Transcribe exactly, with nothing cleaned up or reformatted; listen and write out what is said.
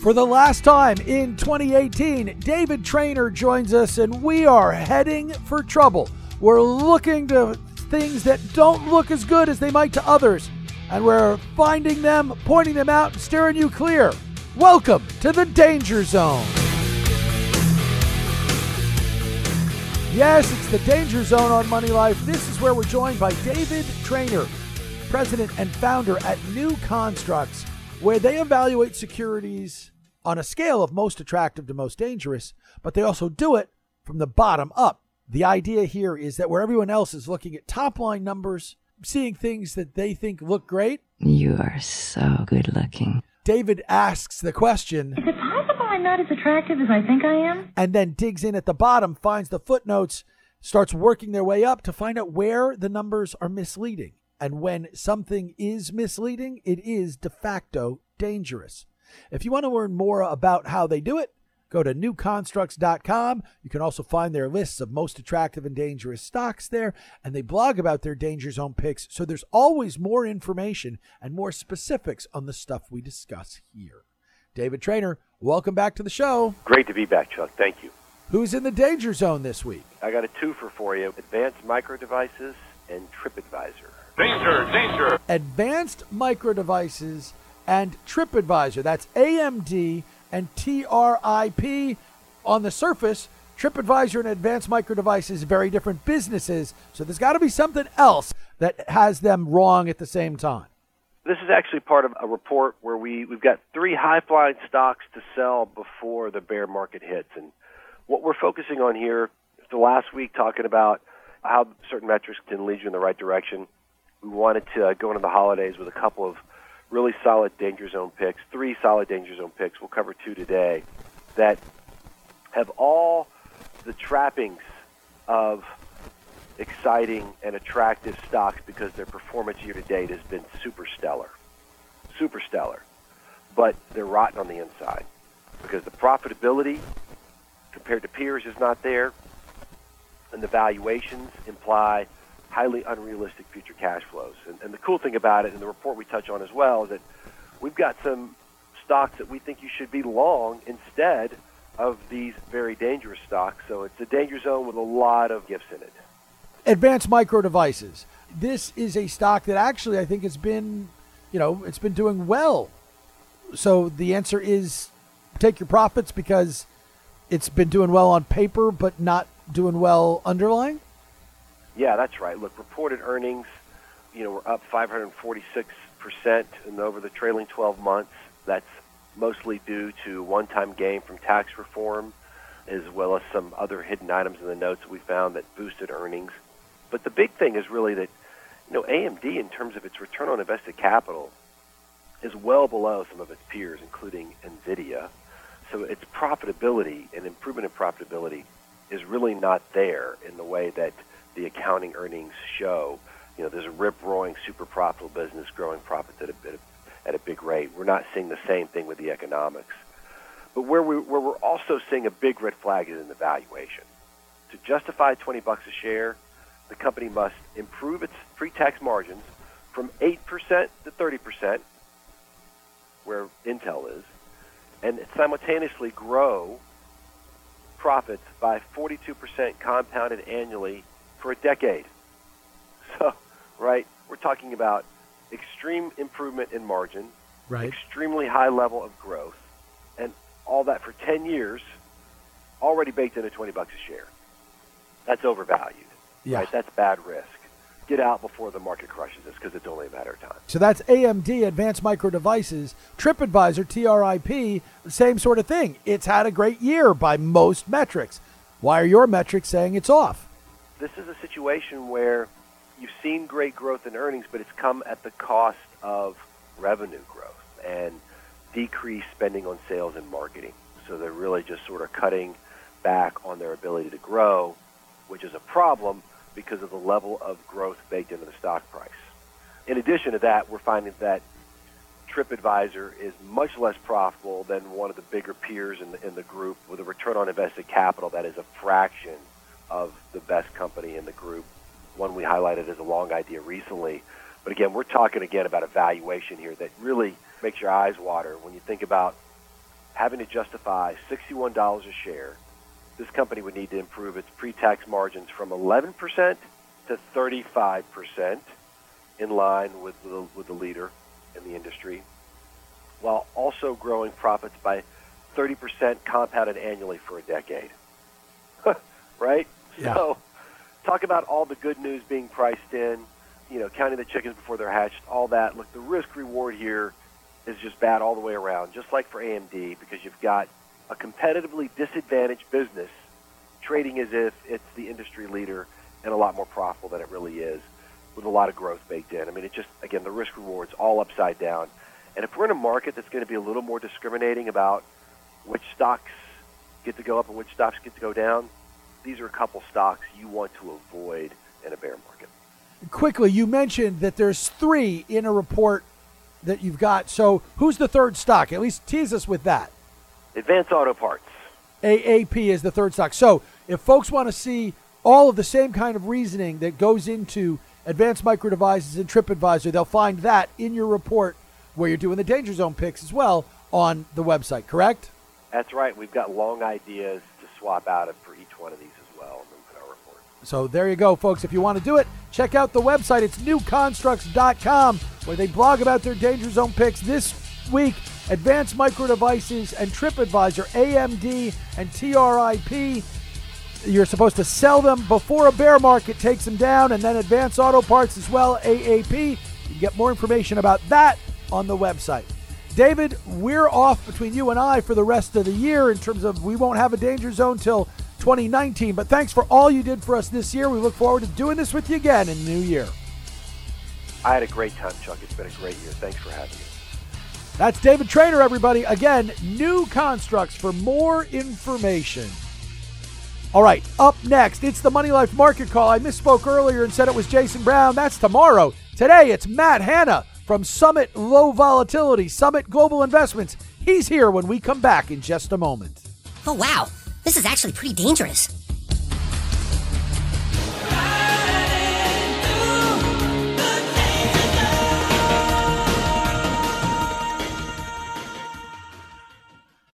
For the last time in twenty eighteen, David Trainer joins us, and we are heading for trouble. We're looking to things that don't look as good as they might to others, and we're finding them, pointing them out, and steering you clear. Welcome to the Danger Zone. Yes, it's the Danger Zone on Money Life. This is where we're joined by David Trainer, president and founder at New Constructs, where they evaluate securities on a scale of most attractive to most dangerous, but they also do it from the bottom up. The idea here is that where everyone else is looking at top-line numbers, seeing things that they think look great. You are so good looking. David asks the question, is it possible I'm not as attractive as I think I am? And then digs in at the bottom, finds the footnotes, starts working their way up to find out where the numbers are misleading. And when something is misleading, it is de facto dangerous. If you want to learn more about how they do it, go to new constructs dot com. You can also find their lists of most attractive and dangerous stocks there, and they blog about their Danger Zone picks, so there's always more information and more specifics on the stuff we discuss here. David Trainer, welcome back to the show. Great to be back, Chuck. Thank you. Who's in the Danger Zone this week? I got a twofer for you, Advanced Micro Devices and TripAdvisor. Danger, danger. Advanced Micro Devices and TripAdvisor. That's A M D and T R I P. On the surface, TripAdvisor and Advanced Micro Devices, very different businesses, so there's got to be something else that has them wrong at the same time. This is actually part of a report where we, we've got three high-flying stocks to sell before the bear market hits. And what we're focusing on here, the last week talking about how certain metrics can lead you in the right direction, we wanted to uh, go into the holidays with a couple of really solid Danger Zone picks, three solid Danger Zone picks. We'll cover two today that have all the trappings of exciting and attractive stocks because their performance year to date has been super stellar. Super stellar. But they're rotten on the inside because the profitability compared to peers is not there, and the valuations imply highly unrealistic future cash flows. And, and the cool thing about it, and the report we touch on as well, is that we've got some stocks that we think you should be long instead of these very dangerous stocks. So it's a danger zone with a lot of gifts in it. Advanced Micro Devices. This is a stock that actually I think has been, you know, it's been doing well. So the answer is take your profits because it's been doing well on paper but not doing well underlying? Yeah, that's right. Look, reported earnings, you know, we're up five hundred forty-six percent in over the trailing twelve months. That's mostly due to one-time gain from tax reform, as well as some other hidden items in the notes that we found that boosted earnings. But the big thing is really that, you know, A M D, in terms of its return on invested capital, is well below some of its peers, including NVIDIA. So its profitability and improvement in profitability is really not there in the way that the accounting earnings show. You know, there's a rip-roaring, super profitable business growing profits at a, at a, at a big rate. We're not seeing the same thing with the economics. But where, we, where we're also seeing a big red flag is in the valuation. To justify twenty bucks a share, the company must improve its pre-tax margins from eight percent to thirty percent, where Intel is, and simultaneously grow profits by forty-two percent compounded annually for a decade. So, right, we're talking about extreme improvement in margin, right, extremely high level of growth, and all that for ten years, already baked into twenty bucks a share. That's overvalued. Yeah. Right? That's bad risk. Get out before the market crushes us because it's only a matter of time. So that's A M D, Advanced Micro Devices. TripAdvisor, T R I P, same sort of thing. It's had a great year by most metrics. Why are your metrics saying it's off? This is a situation where you've seen great growth in earnings, but it's come at the cost of revenue growth and decreased spending on sales and marketing. So they're really just sort of cutting back on their ability to grow, which is a problem because of the level of growth baked into the stock price. In addition to that, we're finding that TripAdvisor is much less profitable than one of the bigger peers in the, in the group with a return on invested capital that is a fraction of the best company in the group, one we highlighted as a long idea recently. But again, we're talking again about a valuation here that really makes your eyes water when you think about having to justify sixty-one dollars a share, this company would need to improve its pre-tax margins from eleven percent to thirty-five percent, in line with the, with the leader in the industry, while also growing profits by thirty percent compounded annually for a decade. Right? Yeah. So talk about all the good news being priced in, you know, counting the chickens before they're hatched, all that. Look, the risk-reward here is just bad all the way around, just like for A M D, because you've got a competitively disadvantaged business trading as if it's the industry leader and a lot more profitable than it really is, with a lot of growth baked in. I mean, it just, again, the risk-reward's all upside down. And if we're in a market that's going to be a little more discriminating about which stocks get to go up and which stocks get to go down, these are a couple stocks you want to avoid in a bear market. Quickly, you mentioned that there's three in a report that you've got. So who's the third stock? At least tease us with that. Advanced Auto Parts. A A P is the third stock. So if folks want to see all of the same kind of reasoning that goes into Advanced Micro Devices and TripAdvisor, they'll find that in your report where you're doing the Danger Zone picks as well on the website, correct? That's right. We've got long ideas to swap out of for each one of these as well in our report. So there you go, folks. If you want to do it, check out the website. It's new constructs dot com, where they blog about their Danger Zone picks this week. Advanced Micro Devices and TripAdvisor, A M D and T R I P. You're supposed to sell them before a bear market takes them down, and then Advanced Auto Parts as well, A A P. You can get more information about that on the website. David, we're off between you and I for the rest of the year in terms of we won't have a Danger Zone till twenty nineteen, but thanks for all you did for us this year. We look forward to doing this with you again in the new year. I had a great time, Chuck. It's been a great year. Thanks for having me. That's David Trainer, everybody. Again, New Constructs for more information. All right, up next, it's the Money Life Market Call. I misspoke earlier and said it was Jason Brown. That's tomorrow. Today, it's Matt Hanna from Summit Low Volatility, Summit Global Investments. He's here when we come back in just a moment. Oh, wow. This is actually pretty dangerous.